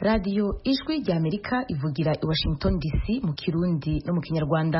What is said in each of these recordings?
radiyo ijwi ry'Amerika ivugira i Washington DC mu Kirundi no mu Kinyarwanda.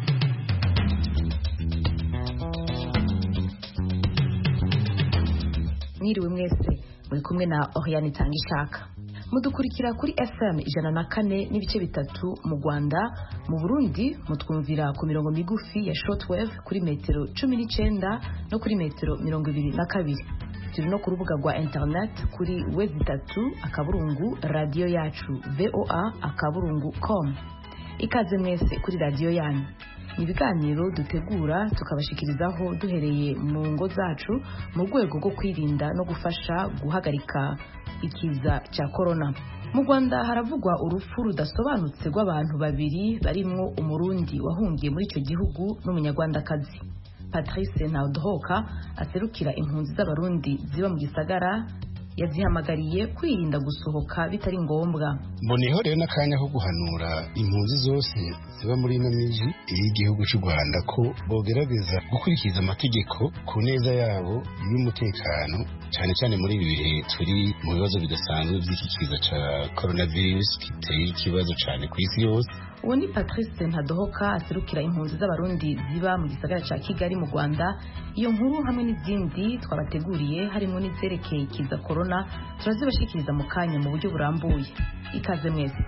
Mwiriwe mwese, muri kumwe na Oriane Tangishaka. Mudukurikira kuri FM 104.3 mu Rwanda, mu Burundi mutwumvira ku mirongo migufi ya shortwave kuri metero 19 no kuri metero 22. Turi no ku rubuga rwa internet kuri web3 radio yacu voa.com. Ikaze mwese kuri radio yanyu. Ibiganiro dutegura tukabashikirizaho duhereye mu ngo zacu mu rwego rwo kwirinda no gufasha guhagarika ikiza cya corona. Mu Rwanda haravugwa urupfu rudasobanutse rw'abantu babiri barimwo umurundi wahungiye muri icyo gihugu n'umunyarwandakazi. Patrice Ntawudohoka aserukira impunzi z'abarundi ziba mu gisagara yazihamagariye kwirinda gusohoka bitari ngombwa. Mboniho rero n'akanya ko guhanura impunzi zose ziba muri ino miji y'igihugu cy'u Rwanda ko bogerageza gukurikiza amategeko ku neza yabo y'umutekano, cyane cyane muri ibi bihe turi mu bibazo bidasanzwe by'ikiza cya coronavirus giteye ikibazo cyane ku isi yose. Uwo ni Patrice Ntadohoka aserukira impunzi z'abarundi ziba mu gisagara cya Kigali mu Rwanda. Iyo nkuru hamwe n'izindi twabateguriye harimo n'izyerekeye ikiza corona turazibashikiriza mu kanya mu buryo burambuye. Ikaze mwese.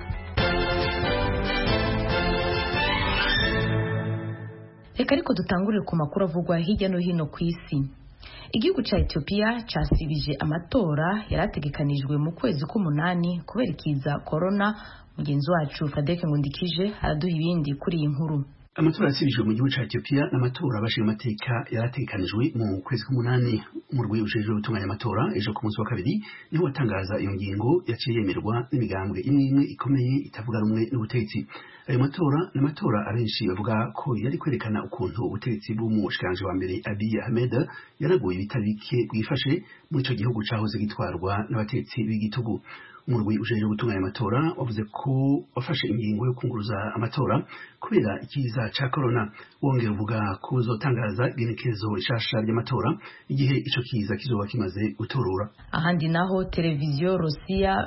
Reka ariko dutangurire ku makuru avugwa hirya no hino ku isi. Igihugu cya Ethiopia cyasibije amatora yarategekanijwe mu kwezi k'umunani kubera ikiza corona. Mugenzi wacu Fadeke Ngundikije araduha ibindi kuri iyi nkuru. Amatora yasibijwe mu gihugu cya Ethiopia n'amatora abashinga amateka yarategekanijwe mu kwezi k'umunani. Mu rwego ujejwe gutunganya amatora ejo ku munsi wa kabiri niho watangaza iyo ngingo yaciye yemerwa n'imigambwe imwe ikomeye itavuga rumwe n'ubutegetsi. Ayo matora n'amatora abenshi bavuga ko yari kwerekana ukuntu ubutegetsi bw'umushikiranganje wa mbere Abiy Ahmed yaraguye ibitabike bwifashe muri ico gihugu cahoze gitwarwa n'abategetsi b'igitugu. Umurwi ujeje gutunganya amatora wavuze ko wafashe ingingo yo kunguruza amatora kubera ikiza ca corona. Wongera uvuga ko uzotangaza igenekerezo rishasha ry'amatora igihe ico kiza kizoba kimaze gutorura. Ahandi naho televiziyo Rusiya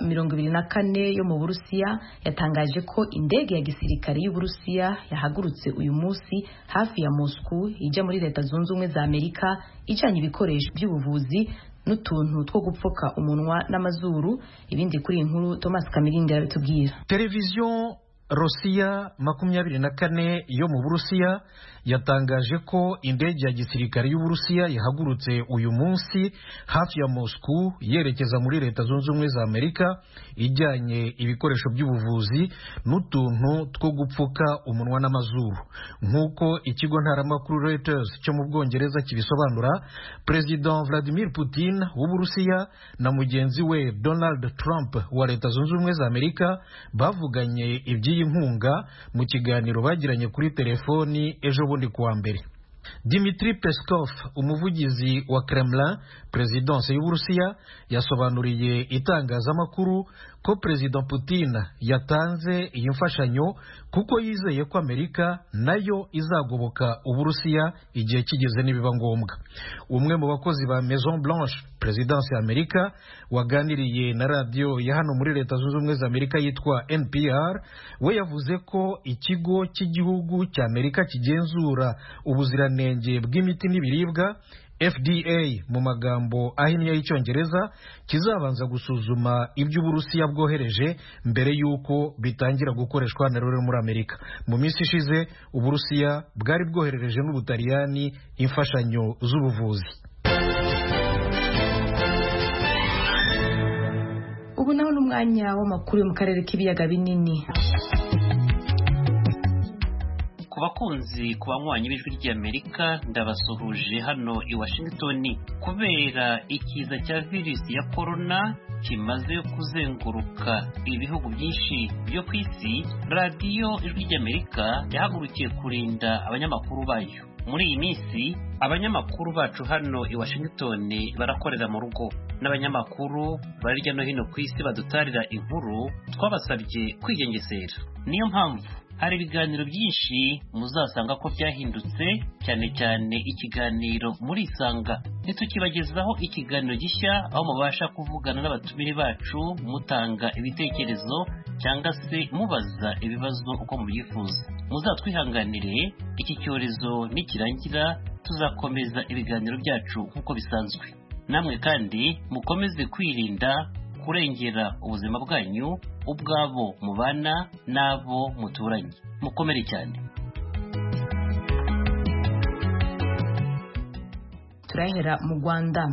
24 yo mu Burusiya yatangaje ko indege ya gisirikare y'u Burusiya yahagurutse uyu munsi hafi ya Moscow ija muri Leta Zunze Ubumwe za Amerika ijanye ibikoresho by'ubuvuzi n'utuntu two gupfuka umunwa n'amazuru. Ibindi kuri inkuru Thomas Kamirindi arabitubwira. Televiziyo Rusiya 24 yo mu Burusiya yatangaje ko indege ya gisirikare y'u Burusiya yahagurutse uyu munsi hafi ya Moscow yerekeza muri Leta Zunze Ubumwe za Amerika ijyanye ibikoresho by'ubuvuzi n'utuntu two gupfuka umunwa n'amazuru. Nk'uko ikigo ntaramakuru Reuters cyo mu Bwongereza kibisobanura, President Vladimir Putin w'u Burusiya na mugenzi we Donald Trump wa Leta Zunze Ubumwe za Amerika bavuganye iby'iyi nkunga mu kiganiro bagiranye kuri telefoni ejo bundi kuwa mbere. Dmitry Peskov, umuvugizi wa Kremlin, presidence y'u Burusiya, yasobanuriye itangazamakuru ko President Putin yatanze iyi mfashanyo kuko yizeye ko Amerika nayo izagoboka Uburusiya igihe kigeze nibiba ngombwa. Umwe mu bakozi ba Maison Blanche, presidence ya Amerika, waganiriye na radio ya hano muri Leta Zunze Ubumwe za Amerika yitwa NPR, we yavuze ko ikigo cy'igihugu cya Amerika kigenzura ubuziranenge bw'imiti n'ibiribwa, FDA mu magambo ahinnye y'Icyongereza, kizabanza gusuzuma ibyo Uburusiya bwohereje mbere y'uko bitangira gukoreshwa na rero muri Amerika. Mu minsi ishize Uburusiya bwari bwoherereje n'Ubutaliyani imfashanyo z'ubuvuzi. Ubu naho n'umwanya w'amakuru yo mu karere k'ibiyaga binini. Bakunzi ku banywanyi b'ijwi ry'Amerika ndabasuhuje hano i Washington. Kubera ikiza cya virusi ya corona kimaze kuzenguruka ibihugu byinshi byo ku isi, radiyo ijwi ry'Amerika yahagurukiye kurinda abanyamakuru bayo. Muri iyi minsi abanyamakuru bacu hano i Washington barakorera mu rugo, n'abanyamakuru bari hirya no hino ku isi badutarira inkuru twabasabye kwigengesera. Niyo mpamvu hari ibiganiro byinshi muzasanga ko byahindutse, cyane cyane ikiganiro muri Isanga. Ntitukibagezaho ikiganiro gishya aho mubasha kuvugana n'abatumire bacu mutanga ibitekerezo cyangwa se mubaza ibibazo uko mubyifuza. Muzatwihanganire, iki cyorezo nikirangira tuzakomeza ibiganiro byacu nk'uko bisanzwe. Namwe kandi mukomeze kwirinda kurengera ubuzima bwanyu, ubwabo mubana n'abo muturanye. Mukomere cyane. Turahera mu Rwanda.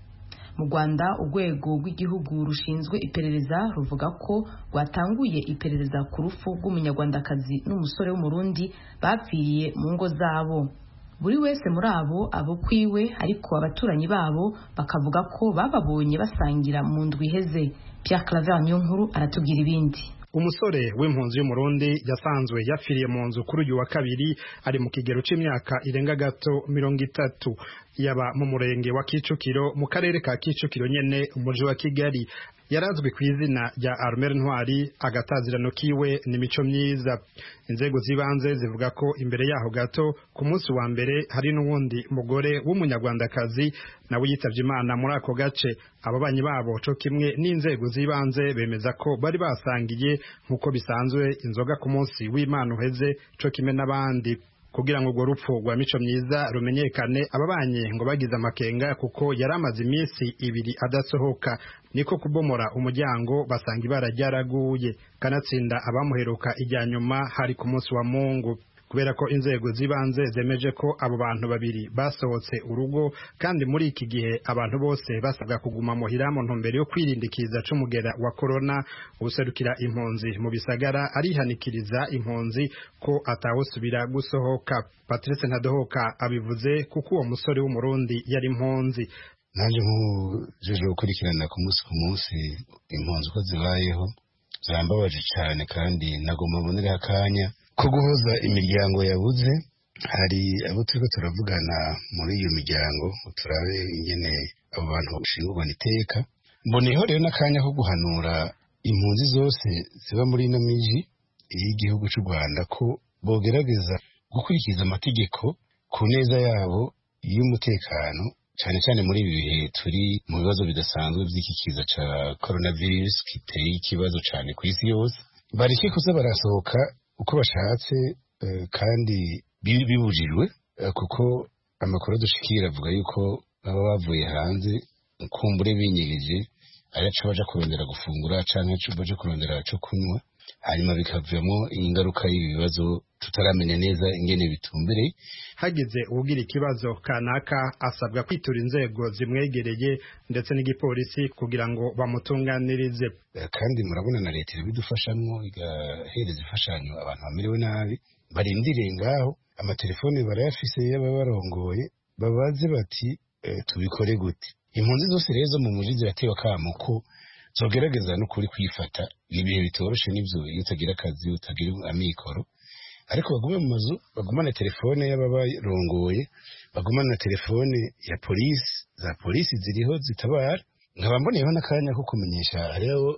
Mu Rwanda urwego rw'igihugu rushinzwe iperereza ruvuga ko rwatanguye iperereza ku rupfu rw'umunyarwandakazi n'umusore w'umurundi bapfiriye mu ngo zabo. Buri wese muri abo kwiwe, ariko abaturanyi babo bakavuga ko bababonye basangira mu ndwi iheze. Pierre Claver Niyonkuru aratubwira ibindi. Umusore w'impunzi y'umurundi yasanzwe yapfiriye mu nzu kuri uyu wa kabiri, ari mu kigero c'imyaka irenga gato 30, yaba mu murenge wa Kicukiro mu karere ka Kicukiro nyene umuji wa Kigali. Yarazwi ku izina rya Armel Ntwari, agatazirano kiwe ni Mico Myiza. Inzego zibanze zivuga ko imbere yaho gato ku munsi wa mbere hari n'uwundi mugore w'umunyarwandakazi nawe yitavye Imana muri ako gace. Ababanyi babo co kimwe n'inzego zibanze bemeza ko bari basangiye nk'uko bisanzwe inzoga ku munsi w'Imana uheze co kimwe n'abandi. Kugira ngo urwo rupfu rwa Mico Myiza rumenyekane, ababanye ngo bagize amakenga kuko yari amaze iminsi 2 adasohoka, niko kubomora umuryango basanga ibara ryaraguye, kanatsinda abamuheruka ijya nyuma hari ku munsi wa Mungu. Kubera ko inzego zibanze zemeje ko abo bantu babiri basohotse urugo, kandi muri iki gihe abantu bose basabwa kuguma muhira mu ntumbero yo kwirindikiza c'umugera wa corona, userukira impunzi mu bisagara arihanikiriza impunzi ko atawusubira gusohoka. Patrice Ntadohoka abivuze kuko uwo musore w'umurundi yari impunzi. Nanje nk'ujeje gukurikirana ku munsi impunzi uko zibayeho zambabaje cyane, kandi nagomba mbonera akanya ko guhoza imiryango yabuze. Hari abo turiko turavugana muri iyo miryango turabe ingene abo bantu bashingurwa iteka. Mboneyeho rero n'akanya ko guhanura impunzi zose ziba muri ino miji y'igihugu cy'u Rwanda ko bogerageza gukurikiza amategeko ku neza yabo y'umutekano, cyane cyane muri ibi bihe turi mu bibazo bidasanzwe by'iki kiza ca coronavirus kiteye ikibazo cyane ku isi yose. Bareke kuza barasohoka uko bashatse kandi bibujijwe, kuko amakuru dushikira avuga yuko baba bavuye hanze kumbure binyegeje, araca baja kurondera gufungura canke baje kurondera cyo kunywa, hanyuma bikavamo ingaruka y'ibibazo tutaramenya neza ingene bitumbereye. Hagize ubugira ikibazo kanaka asabwa kwitura inzego zimwegereye ndetse n'igipolisi kugira ngo bamutunganirize. Kandi murabona na leta ibidufashamwo igahereza imfashanyo abantu bamerewe nabi, barindiriye ngaho amatelefone barayafise y'ababarongoye, babaze bati tubikore gute. Impunzi zose rero zo mu muji ziratewe akamo ko zogerageza no kuri kwifata. Ibihe bitoroshe n'ivyo iyo utagira akazi utagira amikoro, ariko bagume mu mazu, bagumane telefone y'ababarongoye, bagumane na telefone ya polisi, za polisi ziriho zitabara. Nkaba mboneyeho n'akanya ko kumenyesha hariho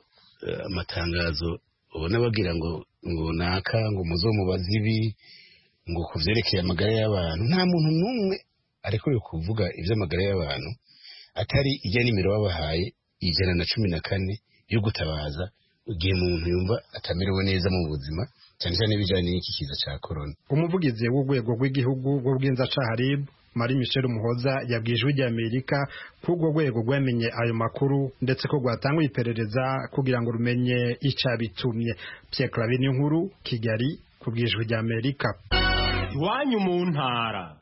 amatangazo ubona bagira ngo naka ngo muzomubaza ibi ngo kuvyerekeye amagara y'abantu. Nta muntu n'umwe arekuriwe kuvuga ivy'amagara y'abantu atari ijya nimero babahaye 114 yo gutabaza igihe umuntu yumva atamerewe neza mu buzima, cyane cyane bijanye n'iki kiza ca corona. Umuvugizi w'urwego rw'igihugu rw'ubwinzacaha RIB Marie Michel Muhoza yabwiye Ijwi ry'Amerika ko urwo rwego rwamenye ayo makuru ndetse ko rwatanguye iperereza kugira ngo rumenye icabitumye. Pierre Claver Niyonkuru, Kigali, ku bw'Ijwi ry'Amerika. Iwanyu mu ntara.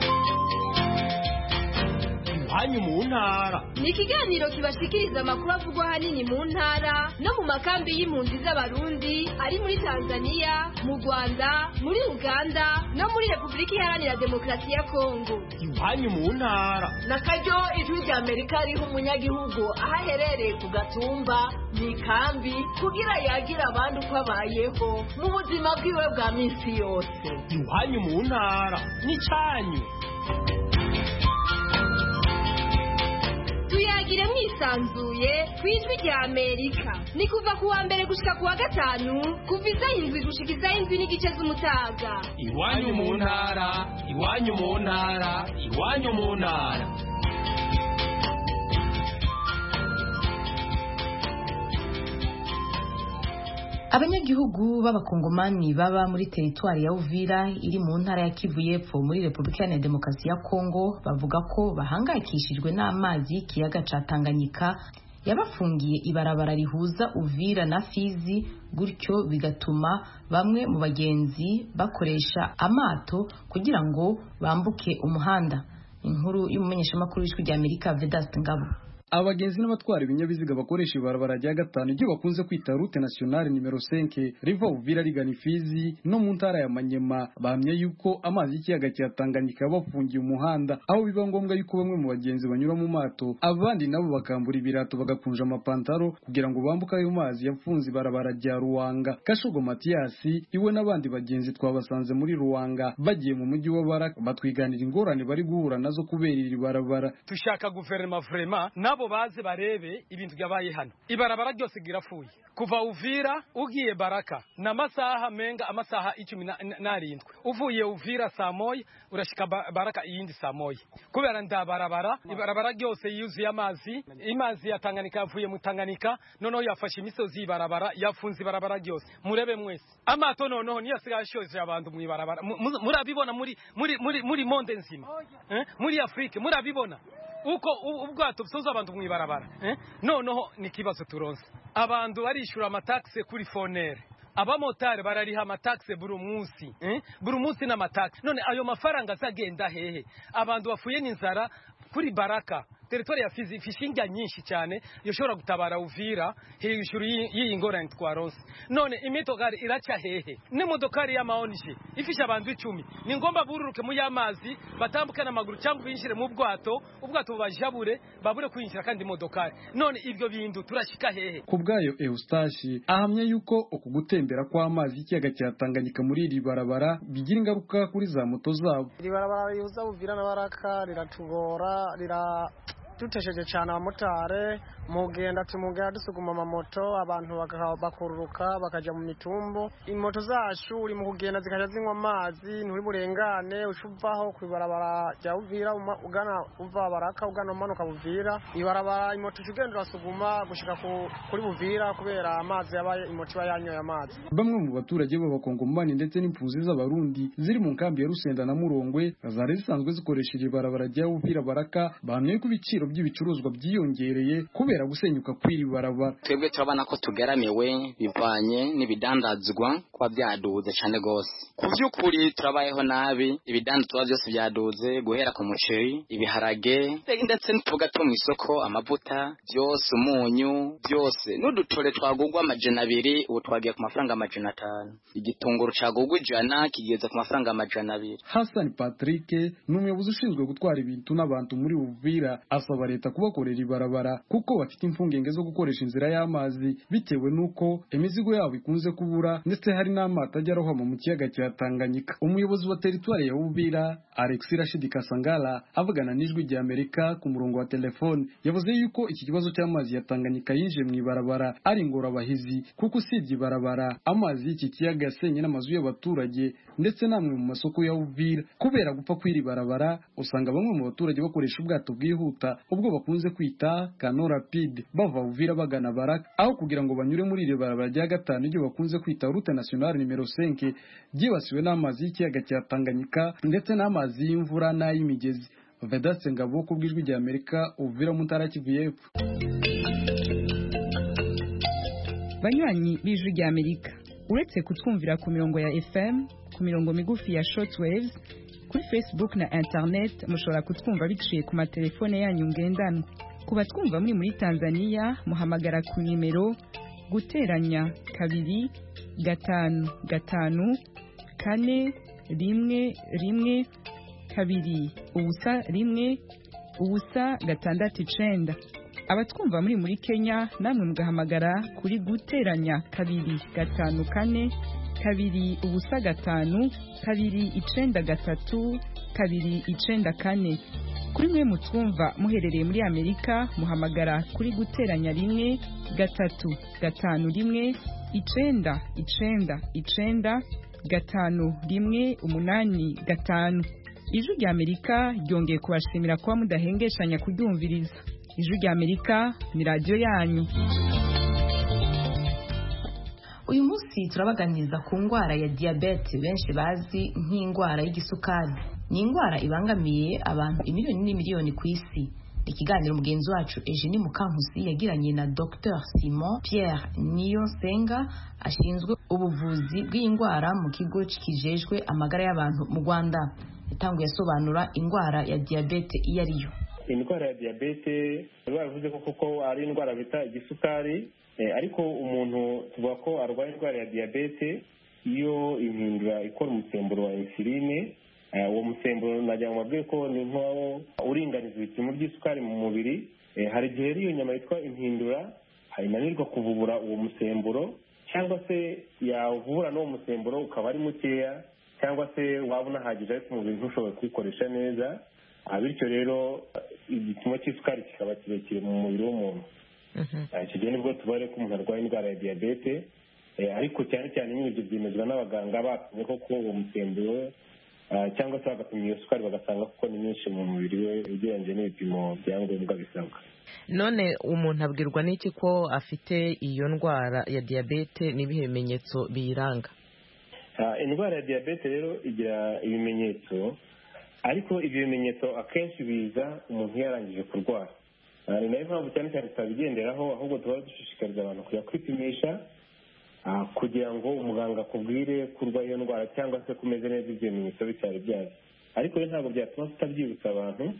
Iwanyu mu ntara ni ikiganiro kibashikiriza amakuru avugwa ahanini mu ntara no mu makambi y'impunzi z'abarundi ari muri Tanzania, mu Rwanda, muri Uganda no muri Repubulika Iharanira Demokarasi ya Kongo. Iwanyu mu ntara nakaryo Ijwi ry'Amerika riha umunyagihugu aho aherereye ku gatumba mu ikambi kugira yagira abandi uko abayeho mu buzima bwiwe bwa minsi yose. Iwanyu mu ntara ni cyanyu. Tuyagi tuyagire mwisanzuye ku ijwi rya Amerika. Ni kuva ku wa mbere gushika ku wa gatanu kuva isaha 7 gushika isaha 7 n'igice z'umutaga. Iwanyu mu ntara, iwanyu mu ntara, iwanyu mu ntara. Abanyagihugu b'abakongomani baba muri teritwari ya Uvira iri mu ntara ya Kivu y'Epfo muri Repubulika ya Demokarasi ya Kongo bavuga ko bahangayikishijwe n'amazi y'ikiyaga ca Tanganyika yabafungiye ibarabara rihuza Uvira na Fizi, gutyo bigatuma bamwe mu bagenzi bakoresha amato kugira ngo bambuke umuhanda. Inkuru y'umumenyeshamakuru w'ijwi rya Amerika Vedaste Ngabo. Abagenzi n'abatwara ibinyabiziga bakoresha ibarabara rya gatanu ryo bakunze kwita route nationale numero 5 riva Uvira rigana Fizi no mu ntara ya Manyema bahamya yuko amazi y'ikiyaga cya Tanganyika bafungiye umuhanda, aho biba ngombwa yuko bamwe mu bagenzi banyura mu mato, abandi nabo bakambura ibirato bagakunja amapantaro kugira ngo bambuke ayo mazi yafunze ibarabara rya Ruwanga. Kashogo Mathiasi iwe n'abandi bagenzi twabasanze muri Ruwanga bagiye mu mujyi wa Baraka batwiganira ingorane bari guhura nazo kubera iri barabara. Tushaka guverinoma vraiment nabo baze barebe ibintu byabaye hano. Ibarabara ryose girafuye kuva Uvira ugiye Baraka na masaha menga amasaha 17 uvuye Uvira saa moya urashika Baraka iyindi saa moya kubera ndabarabara ibarabara ryose yuzuye amazi. Imazi ya Tanganyika yavuye mu Tanganyika noneho yafashe imisozi ibarabara yafunze ibarabara ryose. Murebe mwese amato noneho niyo asigashoje abantu mu ibarabara. Murabibona muri monde nzima muri Afrika murabibona uko ubwato busoza abantu mu ibarabara. Noneho ni kibazo turonse abantu barishura amataxe kuri fonere, abamotari barariha amataxe buri munsi n'amataxe. None ayo mafaranga azagenda hehe? Abantu bafuye n'inzara kuri Baraka territoire ya Fizi fishinga nyinshi cyane yoshobora gutabara Uvira hejuru y'iyi ngorane twaronse. None imitogari iraca hehe? N'imodokari y'amaonje ifisha abantu 10 ni ngomba bururuke mu yamazi batambuka n'amaguru cyangwa binjire mu ubwato bubajabure babure kwinjira kandi imodokari. None ibyo bintu turashika hehe? Kubgayo Eustache ahamya yuko okugutembera kwa amazi y'ikiyaga cya Tanganyika muri iri barabara bigira ingaruka kuri za moto zabo. Iri barabara yuza Uvira na Baraka riratugora tutesheje cyane abamotare mugenda dusuguma amamoto abantu bakururuka bakaja mu mitumbo. Imoto zacu uri mu kugenda zikaja zinywa amazi nturi burengane ucuvaho kwibarabara rya Uvira ugana uva Baraka ugana umanuka Uvira ibarabara imoto tugenda urasuguma gushika kuri Uvira kubera amazi yabaye imoto yanyoye amazi. Bamwe mu baturage b'abakongomani ndetse n'impunzi z'abarundi ziri mu nkambi ya Rusenda na Murongwe zari zisanzwe zikoresheje ibarabara rya Uvira Baraka bahamye ko ibiciro by'ibicuruzwa byiyongereye kubera gusenyuka kw'iri barabara. Twebwe turabana ko tugaramiwe bivanye n'ibidandazwa kwa byaduze cyane gose. Ku by'ukuri turabayeho nabi, ibidandazwa byose byaduze guhera ku muceri, ibiharage ndetse n'utuga two mu isoko, amavuta byose, umunyu byose, n'udutore twagugwa $200 ubu twagiye ku mafaranga $500. Igitunguru cagugwa $100 kigeze ku mafaranga $200. Hassan Patrick n'umuyobozi ushinzwe gutwara ibintu n'abantu muri Uvira asaba leta kubakorera ibarabara kuko bafite impfungenge zo gukoresha inzira y'amazi bitewe nuko imizigo yabo ikunze kubura ndetse hari n'amato ajya arohama mu kiyaga cya Tanganyika. Umuyobozi wa teritwari ya Uvira Alex Rashid Kasangala avugana n'ijwi rya Amerika ku murongo wa telefone yavuze yuko iki kibazo cy'amazi ya Tanganyika yinje mu ibarabara ari ingorabahizi kuko usibye ibarabara amazi y'iki kiyaga yasenye n'amazu y'abaturage ndetse namwe mu masoko ya Uvira. Kubera gupfa kw'iri barabara usanga bamwe mu baturage bakoresha ubwato bwihuta ubwo bakunze kwita Cano Rapide bava Uvira bagana Baraka aho kugira ngo banyure muri iri barabara rya gatanu ryo bakunze kwita route nationale numero 5 byibasiwe n'amazi y'ikiyaga cya Tanganyika ndetse n'amazi y'imvura n'ay'imigezi. Vedaste Ngabo ku bw'ijwi rya Amerika Uvira mu ntara Kivu y'Epfo. Banywanyi b'ijwi rya Amerika uretse kutwumvira ku mirongo ya FM ku mirongo migufi ya shortwaves kuri Facebook na internet mushobora kutwumva biciye ku matelefone yanyu ngendanwa. Kuba twumva muri Tanzania muhamagara ku nimero guteranya 25541 abatwumva muri Kenya namwe mugahamagara kuri guteranya 254 295 293 294. kuri mwe mutwumva muherereye muri Amerika muhamagara kuri guteranya 1 gatanu rimwe umunani gatanu. Ijwi rya Amerika ryongeye kubashimira kuba mudahengeshanya kuryumviriza. Ijwi rya Amerika ni radio yanyu. Uyu munsi turabaganiriza ku ndwara ya diabete benshi bazi nk'indwara y'igisukari. Ni indwara ibangamiye abantu imiliyoni n'imiliyoni ku isi. Ikiganiro mugenzi wacu Eugenie Mukankusi yagiranye na Dr Simon Pierre Niyonsenga ashinzwe ubuvuzi bw'indwara mu kigo kijejwe amagara y'abantu mu Rwanda. Itanguye asobanura indwara ya diabete iyo ariyo. Indwara ya diabete bavuze ko ari indwara bita igisukari, ariko umuntu tuvuga ko arwaye indwara ya diabete iyo impindura ikora umusemburo wa insuline. Uwo musemburo najya mubabwiye ko ni nko uringaniza ibipimo by'isukari mu mubiri. Hari igihe iyo nyama yitwa impindura inanirwa kuvubura uwo musemburo, cyangwa se yavubura n'uwo musemburo ukaba ari mukeya, cyangwa se waba unahagije ariko umubiri ntushobore kuwukoresha neza, bityo rero igipimo cy'isukari kikaba kirekire mu mubiri w'umuntu. Icyo gihe nibwo tubare ko umuntu arwaye indwara ya diyabete, ariko cyane cyane ibyo byemezwa n'abaganga bapimye ko uwo musemburo cyangwa se bagapima iyo sukari bagasanga ko ni nyinshi mu mubiri we ugereranyije n'ibipimo byangombwa bisabwa. None umuntu abwirwa n'iki ko afite iyo ndwara ya diyabete n'ibihe bimenyetso biyiranga? Indwara ya diyabete rero igira ibimenyetso, ariko ibyo bimenyetso akenshi biza umuntu yarangije kurwara. Ni nayo mpamvu cyane cyane tutabigenderaho, ahubwo tuba dushishikariza abantu kujya kwipimisha kugira ngo umuganga akubwire kurwa iyo ndwara cyangwa se kumeze neza ibyo bimenyetso bitari byaje. Ariko rero ntabwo byatuma tutabyibutsa abantu.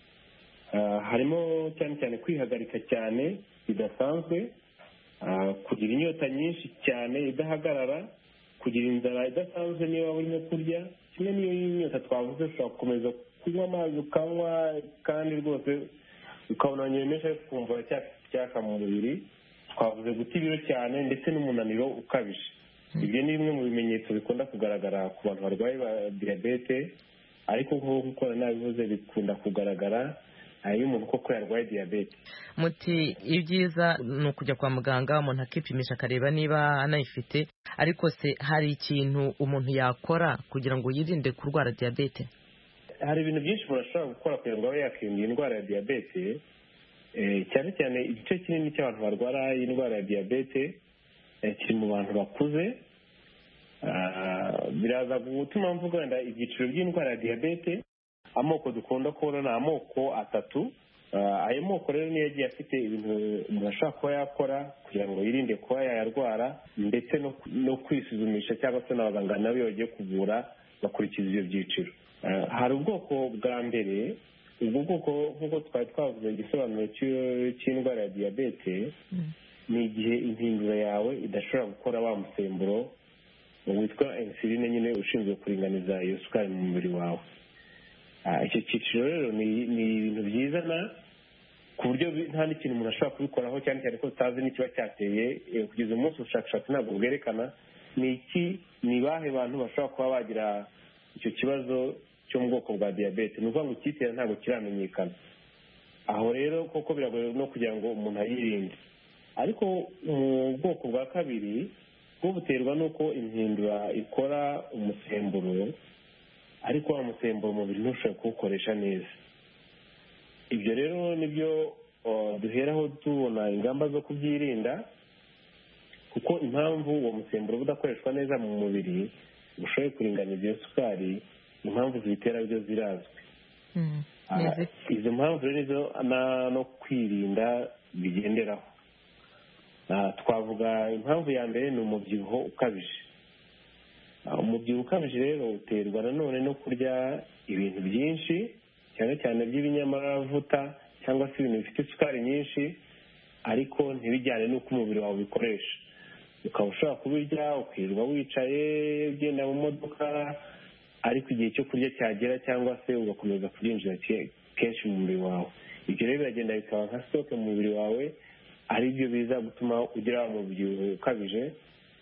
Harimo cyane cyane kwihagarika cyane bidasanzwe, kugira inyota nyinshi cyane idahagarara, kugira inzara idasanzwe niba waba urimo kurya, kimwe n'iyo inyota twavuze ushobora gukomeza kunywa amazi ukanywa kandi rwose ukabona menshi ariko ukumva uracyafite mu mubiri. Twavuze guta ibiro cyane ndetse n'umunaniro ukabije. Ibyo ni bimwe mu bimenyetso bikunda kugaragara ku bantu barwaye ba diyabete, ariko nk'uko nabivuze bikunda kugaragara iyo umuntu koko yarwaye diyabete. Muti ibyiza ni ukujya kwa muganga umuntu akipimisha akareba niba anayifite, ariko se hari ikintu umuntu yakora kugira ngo yirinde kurwara diyabete? Hari ibintu byinshi umuntu ashobora gukora kugira ngo abe yakirinda indwara ya diyabete, cyane cyane igice kinini cy'abantu barwara indwara ya diyabete kiri mu bantu bakuze. Biraza gutuma mvuga wenda ibyiciro by'indwara ya diyabete. Amoko dukunda kubona ni amoko atatu. Ayo moko rero niyo yagiye afite ibintu umuntu ashobora kuba yakora kugira ngo yirinde kuba yayarwara, ndetse no kwisuzumisha cyangwa se n'abaganga nabo iyo bagiye kuvura bakurikiza ibyo byiciro. Hari ubwoko bwa mbere. Ubwo bwoko nk'uko twari twavuze igisobanuro cy'indwara ya diyabete, ni igihe impindura yawe idashobora gukora wa musemburo witwa insuline nyine ushinzwe kuringaniza iyo sukari mu mubiri wawe. Icyo cyiciro rero ni ibintu byizana ku buryo nta n'ikintu umuntu ashobora kubikoraho, cyane cyane ko tutazi n'ikiba cyateye. Kugeza umunsi ubushakashatsi ntabwo bwerekana ni bahe bantu bashobora kuba bagira icyo kibazo cyo mu bwoko bwa diyabete. Ni ukuvuga ngo icyitera ntabwo kiramenyekana. Aho rero koko biragoye no kugira ngo umuntu ayirinde. Ariko mu bwoko bwa kabiri bwo buterwa n'uko impindura ikora umusemburo, ariko wa musemburo umubiri ntushobora kuwukoresha neza. Ibyo rero nibyo duheraho tubona ingamba zo kubyirinda, kuko impamvu uwo musemburo udakoreshwa neza mu mubiri ushoboye kuringaniza iyo sukari, impamvu zibitera byo zirazwi. Izo mpamvu rero nizo no kwirinda bigenderaho. Twavuga impamvu ya mbere ni umubyibuho ukabije. Umubyibuho ukabije rero uterwa nanone no kurya ibintu byinshi, cyane cyane by'ibinyamavuta cyangwa se ibintu bifite isukari nyinshi, ariko ntibijyane n'uko umubiri wawe ubikoresha. Ukaba ushobora kubirya ukirirwa wicaye ugenda mu modoka, ariko igihe cyo kurya cyagera cyangwa se ugakomeza kubyinjira kenshi mu mubiri wawe. Ibyo rero biragenda bikaba nka sitoke mu mubiri wawe, ari byo biza gutuma ugira umubyibuho ukabije,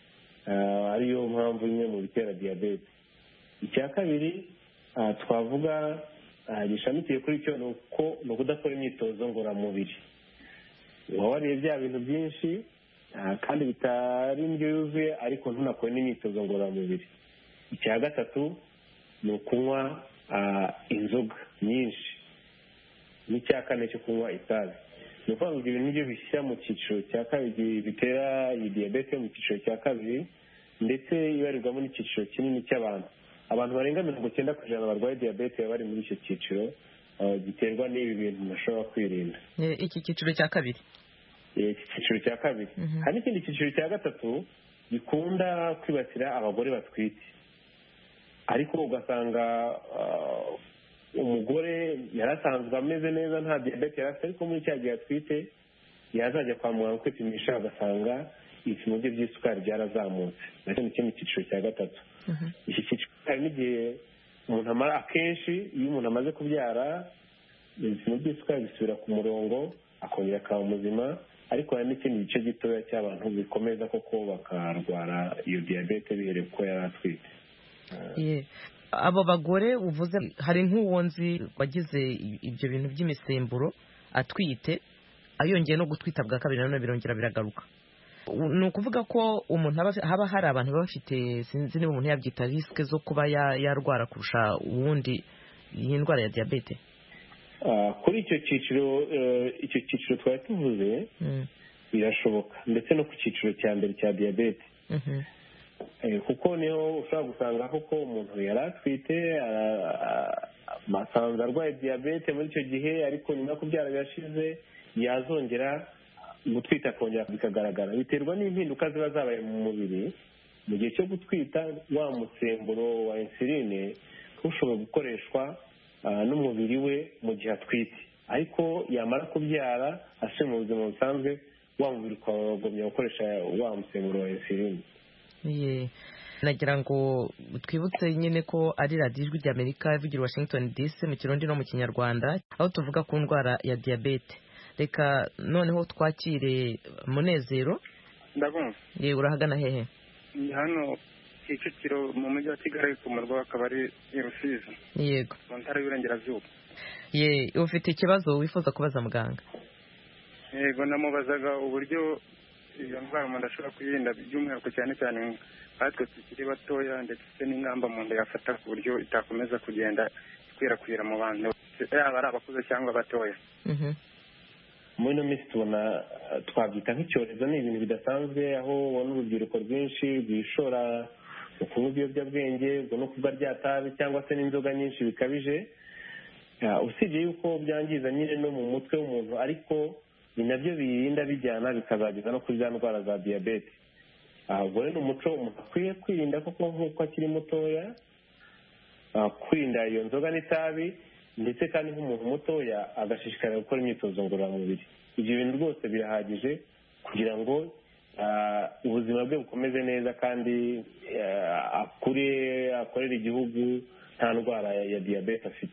ariyo mpamvu imwe mu bitera diyabete. Icya kabiri twavuga gishamikiye kuri cyo ni ukudakora imyitozo ngororamubiri. uba wariye bya bintu byinshi kandi bitari indyo yuzuye ariko ntunakore n'imyitozo ngororamubiri. icya gatatu ni ukunywa inzoga nyinshi. n'icya kane cyo kunywa itabi. ni ukuvuga ngo ibintu nibyo bishyira mu cyiciro cya kabiri bitera iyi diyabete mu cyiciro cya kabiri, ndetse ibarirwamo n'icyiciro kinini cy'abantu. abantu barenga 90% barwaye diyabete bari muri icyo cyiciro giterwa n'ibi bintu bashobora kwirinda. Iki cyiciro cya kabiri, iki cyiciro cya kabiri. hari n'ikindi cyiciro cya gatatu gikunda kwibasira abagore batwite, ariko ugasanga umugore yarasanzwe ameze neza nta diyabete yari afite, ariko muri cya gihe atwite yazajya kwa muganga kwipimisha agasanga ibipimo bye by'isukari byarazamutse. nacyo ni ikindi cyiciro cya gatatu. iki cyiciro hari n'igihe umuntu amara akenshi iyo umuntu amaze kubyara ibipimo by'isukari bisubira ku murongo akongera akaba muzima, ariko hari n'ikindi gice gitoya cy'abantu bikomeza koko bakarwara iyo diyabete bihereye kuko yari atwite. abo bagore uvuze hari nk'uwo nzi wagize ibyo bintu by'imisemburo atwite, ayongeye no gutwita bwa kabiri nanone birongera biragaruka. ni ukuvuga ko umuntu haba hari abantu baba bafite, sinzi niba umuntu yabyita risike zo kuba yarwara kurusha uwundi iyi ndwara ya diyabete. kuri icyo cyiciro twari tuvuze birashoboka, ndetse no ku cyiciro cya mbere cya diyabete. kuko niho ushobora gusanga koko umuntu yari atwite basanze arwaye diyabete muri icyo gihe, ariko nyuma yo kubyara birashize yazongera gutwita akongera bikagaragara. biterwa n'impinduka ziba zabaye mu mubiri mu gihe cyo gutwita. wa musemburo wa insuline ushobora gukoreshwa n'umubiri we mu gihe atwite, ariko yamara kubyara asubira mu buzima busanzwe wa mubiri ukagumya gukoresha wa musemburo wa insuline. nagira ngo twibutse nyine ko ari radiyo ijwi ry'Amerika ivugira Washington DC mu Kirundi no mu Kinyarwanda, aho tuvuga ku ndwara ya diyabete. reka noneho twakire Munezero. ndabumva. urahagana hehe? ni hano Kicukiro mu mujyi wa Kigali ku murwa akaba ari i Rusizi. yego, mu ntara y'Iburengerazuba. ufite ikibazo wifuza kubaza muganga? yego, namubazaga uburyo iyo ndwara umuntu ashobora kuyirinda, by'umwihariko cyane cyane nkatwe tukiri batoya, ndetse n'ingamba umuntu yafata ku buryo itakomeza kugenda ikwirakwira mu bantu, yaba ari abakuze cyangwa abatoya. muri ino minsi tubona twabyita nk'icyorezo. ni ibintu bidasanzwe, aho ubona urubyiruko rwinshi rwishora mu kunywa ibiyobyabwenge, ubwo no kuba ryatabi cyangwa se n'inzoga nyinshi bikabije. usibye yuko byangiza nyine no mu mutwe w'umuntu, ariko ni nabyo birinda bijyana bikazageza no kuri za ndwara za diyabete. ubwo rero ni umuco umuntu akwiye kwirinda koko nk'uko akiri mutoya, kwirinda iyo nzoga n'itabi, ndetse kandi nk'umuntu mutoya agashishikarira gukora imyitozo ngororamubiri. ibyo bintu rwose birahagije kugira ngo ubuzima bwe bukomeze neza, kandi akorera igihugu nta ndwara ya diyabete afite.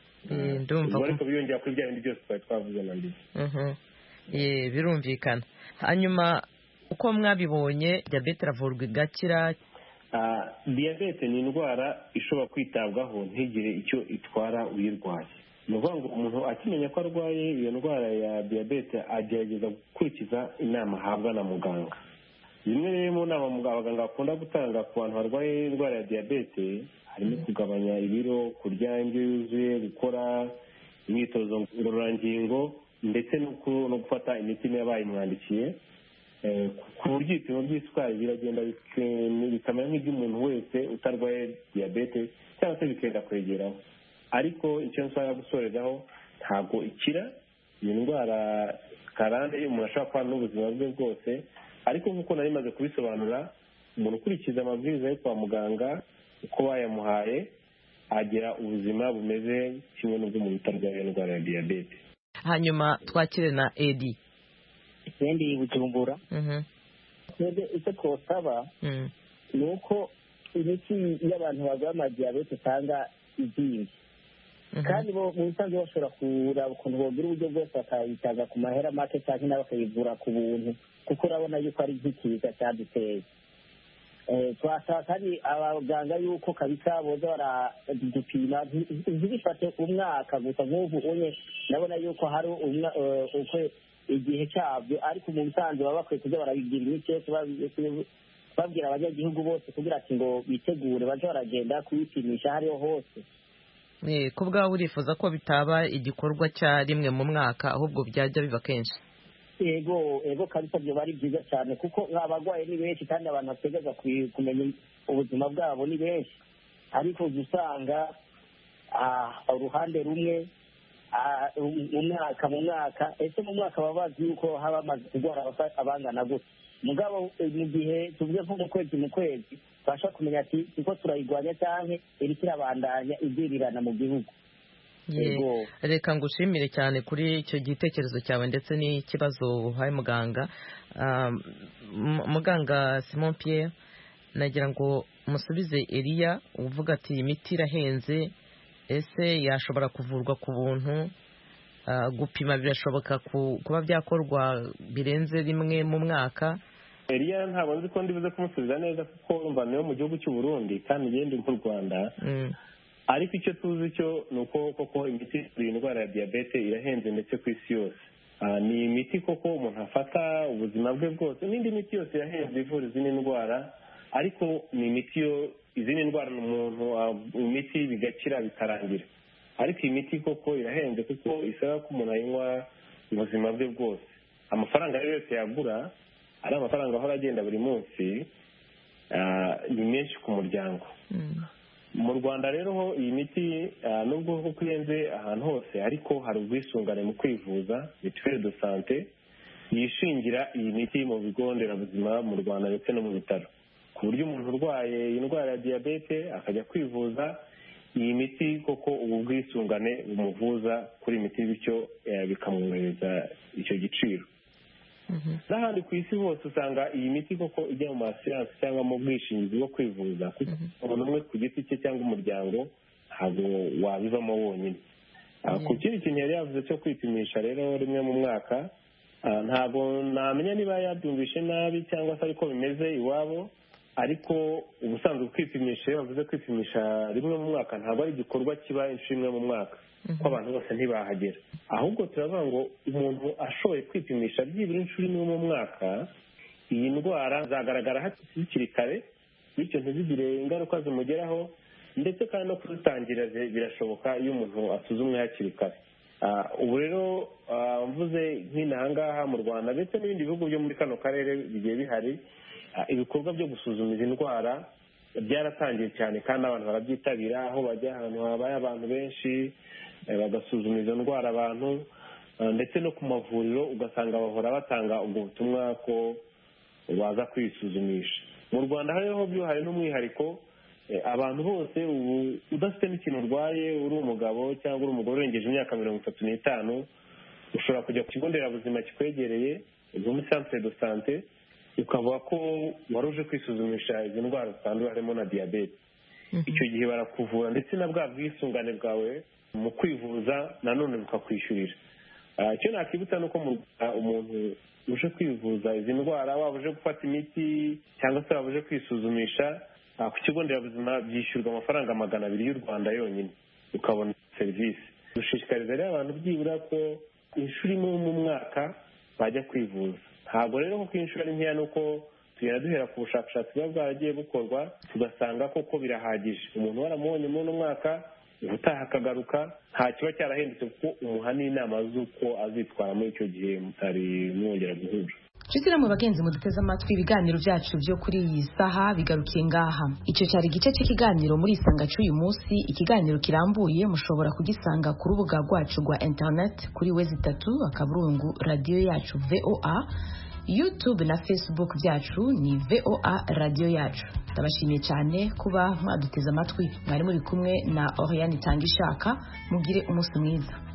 ariko biyongera kuri bya bindi byose twari twavuze na mbere. birumvikana. hanyuma uko mwabibonye, diyabete iravurwa igakira? diyabete ni indwara ishobora kwitabwaho ntigire icyo itwara uyirwaye. ni ukuvuga ngo umuntu akimenya ko arwaye iyo ndwara ya diyabete agerageza gukurikiza inama ahabwa na muganga. zimwe rero mu nama abaganga bakunda gutanga ku bantu barwaye indwara ya diyabete harimo kugabanya ibiro, kurya indyo yuzuye, gukora imyitozo ngororangingo, ndetse no gufata imiti niba bayimwandikiye, ku buryo ibipimo by'isukari biragenda bikamera nk'iby'umuntu wese utarwaye diyabete, cyangwa se bikenda kwegeraho. ariko icyo nshaka gusorezaho, ntabwo ikira. iyi ndwara karande umuntu ashobora kubana n'ubuzima bwe bwose, ariko nk'uko nari maze kubisobanura, umuntu ukurikiza amabwiriza yo kwa muganga uko bayamuhaye agira ubuzima bumeze kimwe n'ubw'umuntu utarwaye indwara ya diyabete. hanyuma twakire na Edi. ikindi Bujumbura. icyo twosaba ni uko imiti y'abantu barwaye amadiyabete usanga izinze, kandi mu bisanzwe bashobora kuraba ukuntu bogira uburyo bwose bakayitaga ku mahera make, cyangwa bakayivura ku buntu, kuko urabona yuko ari nk'ikiza cyaduteye. twasaba kandi abaganga yuko kabisa boza baradupima ntibifate umwaka gusa nk'ubu unye ndabona yuko hari uko igihe cyabyo ariko mu busanzwe baba bakwiye kuza barabigira imiti yose babwira abanyagihugu bose kugira ati ngo bitegure baje baragenda kuyipimisha hariho hose. Ku bwawe urifuza ko bitaba igikorwa cya rimwe mu mwaka ahubwo byajya biba kenshi? Ego kabisa byo bari byiza cyane kuko abarwayi ni benshi kandi abantu bategeza kumenya ubuzima bwabo ni benshi, ariko usanga uruhande rumwe mu mwaka ese mu mwaka baba bazi yuko haba amaze kurwara abangana gutya, mugabo mu gihe tuvuge nko mu kwezi tubasha kumenya ati kuko turayigwanya cyangwa iri kirabandanya ibyirirana mu gihugu. Reka ngushimire cyane kuri icyo gitekerezo cyawe ndetse n'ikibazo uhaye muganga. Muganga Simon Pierre, nagira ngo musubize Elia uvuga ati imiti irahenze, ese yashobora kuvurwa ku buntu? Gupima birashoboka kuba byakorwa birenze rimwe mu mwaka? Elia ntabwo nzi ko ndibuze kumusubiza neza kuko urumva niyo mu gihugu cy'u Burundi kandi ngende mu Rwanda. Ariko icyo tuzi cyo ni uko koko imiti ivura indwara ya diyabete irahenze ndetse ku isi yose. Ni imiti koko umuntu afata ubuzima bwe bwose, n'indi miti yose irahenze ivura izindi ndwara, ariko ni imiti yo izindi ndwara umuntu imiti bigakira bikarangira, ariko iyi miti koko irahenze kuko isaba ko umuntu ayinywa ubuzima bwe bwose. Amafaranga yose yagura ari amafaranga ahora agenda buri munsi, ni menshi ku muryango. Mu Rwanda rero ho iyi miti nubwo kuko irenze ahantu hose, ariko hari ubwisungane mu kwivuza mituelle de santé yishingira iyi miti mu bigo nderabuzima mu Rwanda ndetse no mu bitaro, ku buryo umuntu urwaye indwara ya diyabete akajya kwivuza iyi miti koko ubu bwisungane bumuvuza kuri imiti, bityo bikamworohereza icyo giciro. N'ahandi ku isi hose usanga iyi miti koko ijya mu masiranse cyangwa mu bwishingizi bwo kwivuza, kuko umuntu umwe ku giti cye cyangwa umuryango ntabwo wabivamo wonyine. Ku kindi kintu yari yavuze cyo kwipimisha rero rimwe mu mwaka, ntabwo namenya niba yabyumvishe nabi cyangwa se ariko bimeze iwabo, ariko ubusanzwe kwipimisha iyo bavuze kwipimisha rimwe mu mwaka ntabwo ari igikorwa kiba inshuro imwe mu mwaka, ko abantu bose ntibahagera. Ahubwo turavuga ngo umuntu ashoboye kwipimisha byibura inshuro imwe mu mwaka, iyi ndwara zagaragara hakiri kare, bityo ntizigire ingaruka zimugeraho, ndetse kandi no kuzitangira birashoboka iyo umuntu asuzumwe hakiri kare. Ubu rero mvuze nk'inahangaha mu Rwanda ndetse n'ibindi bihugu byo muri kano karere bigiye bihari, ibikorwa byo gusuzuma izi ndwara byaratangiye cyane kandi abantu barabyitabira, aho bajya ahantu habaye abantu benshi bagasuzuma izo ndwara abantu, ndetse no ku mavuriro ugasanga bahora batanga ubwo butumwa ko baza kwisuzumisha. Mu Rwanda hariho byo hari n'umwihariko, abantu bose ubu udafite n'ikintu urwaye, uri umugabo cyangwa uri umugore urengeje imyaka 35, ushobora kujya ku kigo nderabuzima kikwegereye muri centre de santé ukavuga ko wari uje kwisuzumisha izi ndwara zitandura harimo na diyabete. Icyo gihe barakuvura ndetse na bwa bwisungane bwawe mu kwivuza nanone bukakwishyurira. Icyo nakibutsa ni uko umuntu uje kwivuza izi ndwara, waba uje gufata imiti cyangwa se waba uje kwisuzumisha, ku kigo nderabuzima byishyurwa amafaranga 200 y'u Rwanda yonyine ukabona serivisi. Dushishikariza rero abantu byibura ko inshuro imwe mu mwaka bajya kwivuza. Ntabwo rero kuko inshuro ari nkeya, nuko tugenda duhera ku bushakashatsi buba bwaragiye bukorwa tugasanga koko birahagije. Umuntu waramubonye muri uno mwaka ubutaha akagaruka, nta kiba cyarahindutse kuko umuha n'inama z'uko azitwara muri icyo gihe mutari mwongera guhura. Nshuti namwe bagenzi muduteze amatwi, ibiganiro byacu byo kuri iyi saha bigarukiye ngaha. Icyo cyari igice cy'ikiganiro muri Isanga cy'uyu munsi. Ikiganiro kirambuye mushobora kugisanga ku rubuga rwacu rwa internet kuri www.radio yacu VOA, YouTube na Facebook byacu ni VOA Radio yacu. Ndabashimiye cyane kuba mwaduteze amatwi. Mwari muri kumwe na Oriane Tangishaka. Mugire umunsi mwiza.